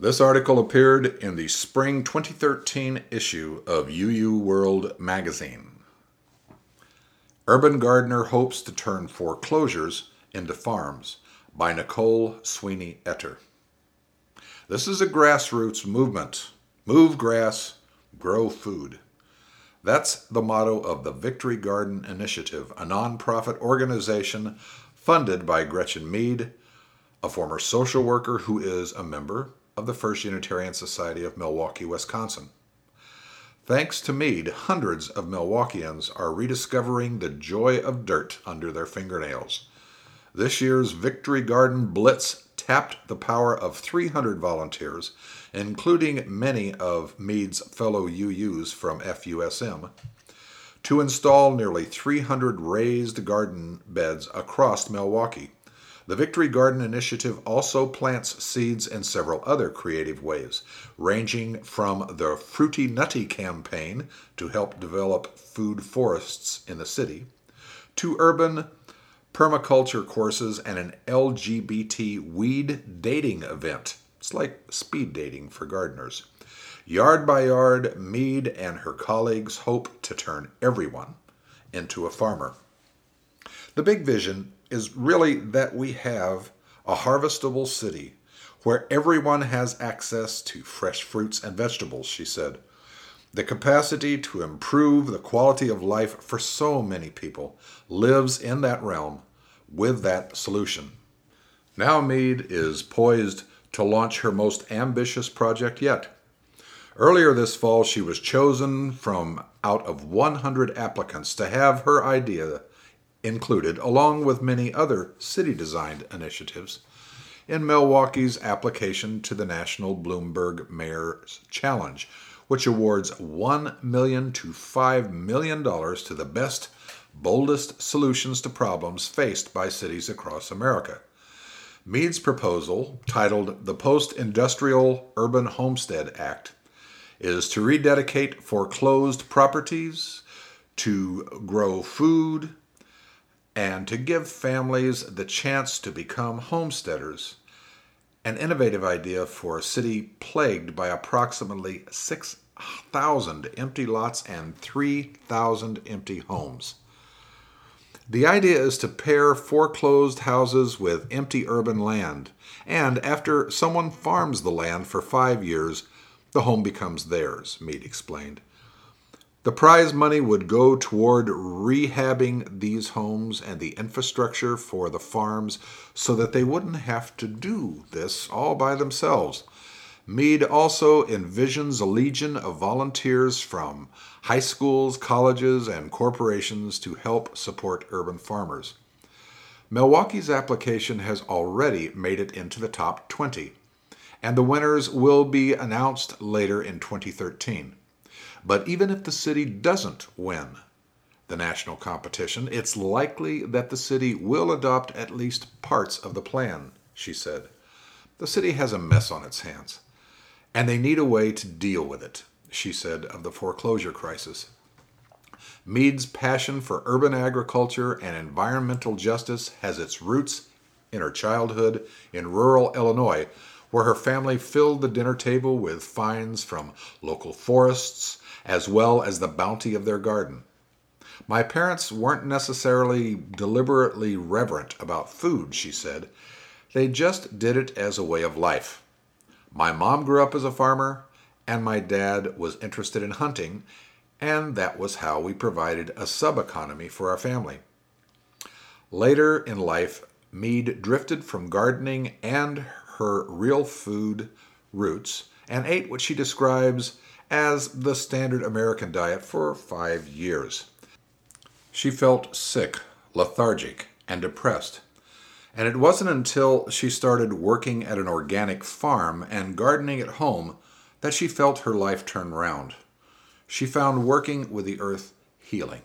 This article appeared in the spring 2013 issue of UU World magazine. Urban Gardener Hopes to Turn Foreclosures into Farms by Nicole Sweeney Etter. This is a grassroots movement. Move grass, grow food. That's the motto of the Victory Garden Initiative, a nonprofit organization funded by Gretchen Mead, a former social worker who is a member of the First Unitarian Society of Milwaukee, Wisconsin. Thanks to Mead, hundreds of Milwaukeeans are rediscovering the joy of dirt under their fingernails. This year's Victory Garden Blitz tapped the power of 300 volunteers, including many of Mead's fellow UUs from FUSM, to install nearly 300 raised garden beds across Milwaukee. The Victory Garden Initiative also plants seeds in several other creative ways, ranging from the Fruity Nutty campaign to help develop food forests in the city, to urban permaculture courses and an LGBT weed dating event. It's like speed dating for gardeners. Yard by yard, Mead and her colleagues hope to turn everyone into a farmer. The big vision is really that we have a harvestable city where everyone has access to fresh fruits and vegetables, she said. The capacity to improve the quality of life for so many people lives in that realm with that solution. Now Mead is poised to launch her most ambitious project yet. Earlier this fall, she was chosen from out of 100 applicants to have her idea included, along with many other city-designed initiatives, in Milwaukee's application to the National Bloomberg Mayor's Challenge, which awards $1 million to $5 million to the best, boldest solutions to problems faced by cities across America. Mead's proposal, titled the Post-Industrial Urban Homestead Act, is to rededicate foreclosed properties, to grow food, and to give families the chance to become homesteaders, an innovative idea for a city plagued by approximately 6,000 empty lots and 3,000 empty homes. The idea is to pair foreclosed houses with empty urban land, and after someone farms the land for 5 years, the home becomes theirs, Mead explained. The prize money would go toward rehabbing these homes and the infrastructure for the farms so that they wouldn't have to do this all by themselves. Mead also envisions a legion of volunteers from high schools, colleges, and corporations to help support urban farmers. Milwaukee's application has already made it into the top 20, and the winners will be announced later in 2013. But even if the city doesn't win the national competition, it's likely that the city will adopt at least parts of the plan, she said. The city has a mess on its hands, and they need a way to deal with it, she said of the foreclosure crisis. Mead's passion for urban agriculture and environmental justice has its roots in her childhood in rural Illinois, where her family filled the dinner table with finds from local forests, as well as the bounty of their garden. My parents weren't necessarily deliberately reverent about food, she said. They just did it as a way of life. My mom grew up as a farmer, and my dad was interested in hunting, and that was how we provided a sub-economy for our family. Later in life, Mead drifted from gardening and her real food roots and ate what she describes as the standard American diet for 5 years. She felt sick, lethargic, and depressed. And it wasn't until she started working at an organic farm and gardening at home that she felt her life turn round. She found working with the earth healing.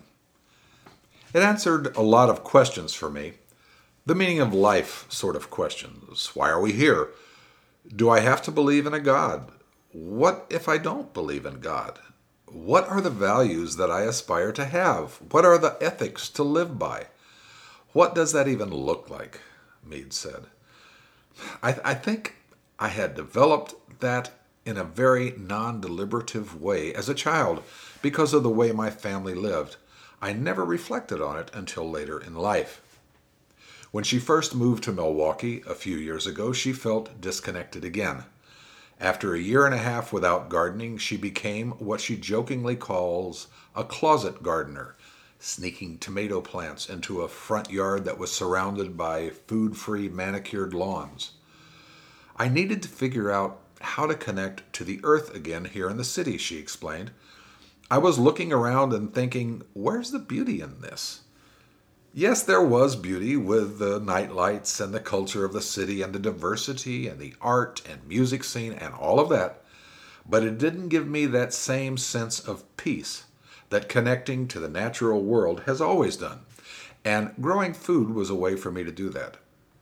It answered a lot of questions for me. The meaning of life sort of questions. Why are we here? Do I have to believe in a God? What if I don't believe in God? What are the values that I aspire to have? What are the ethics to live by? What does that even look like? Mead said. I think I had developed that in a very non-deliberative way as a child because of the way my family lived. I never reflected on it until later in life. When she first moved to Milwaukee a few years ago, she felt disconnected again. After a year and a half without gardening, she became what she jokingly calls a closet gardener, sneaking tomato plants into a front yard that was surrounded by food-free manicured lawns. I needed to figure out how to connect to the earth again here in the city, she explained. I was looking around and thinking, where's the beauty in this? Yes, there was beauty with the nightlights and the culture of the city and the diversity and the art and music scene and all of that, but it didn't give me that same sense of peace that connecting to the natural world has always done, and growing food was a way for me to do that.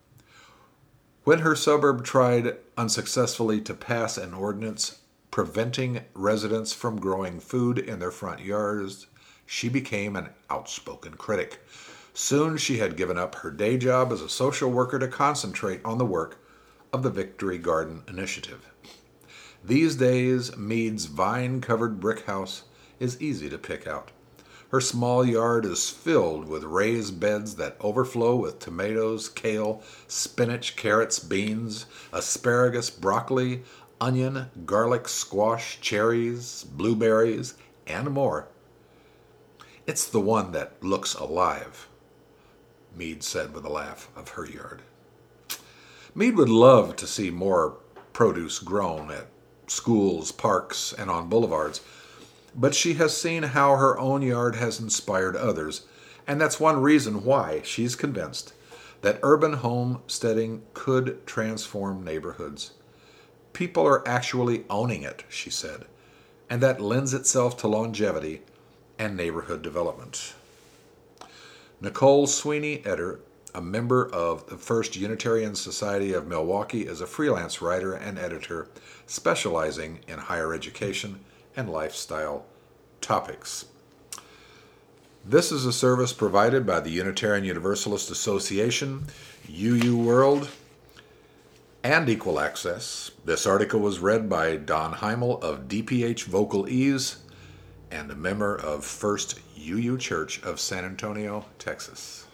When her suburb tried unsuccessfully to pass an ordinance preventing residents from growing food in their front yards, she became an outspoken critic. Soon she had given up her day job as a social worker to concentrate on the work of the Victory Garden Initiative. These days, Mead's vine-covered brick house is easy to pick out. Her small yard is filled with raised beds that overflow with tomatoes, kale, spinach, carrots, beans, asparagus, broccoli, onion, garlic, squash, cherries, blueberries, and more. It's the one that looks alive, Mead said with a laugh of her yard. Mead would love to see more produce grown at schools, parks, and on boulevards, but she has seen how her own yard has inspired others, and that's one reason why she's convinced that urban homesteading could transform neighborhoods. People are actually owning it, she said, and that lends itself to longevity and neighborhood development. Nicole Sweeney Eder, a member of the First Unitarian Society of Milwaukee, is a freelance writer and editor specializing in higher education and lifestyle topics. This is a service provided by the Unitarian Universalist Association, UU World, and Equal Access. This article was read by Don Heimel of DPH Vocal Ease and a member of First UU Church of San Antonio, Texas.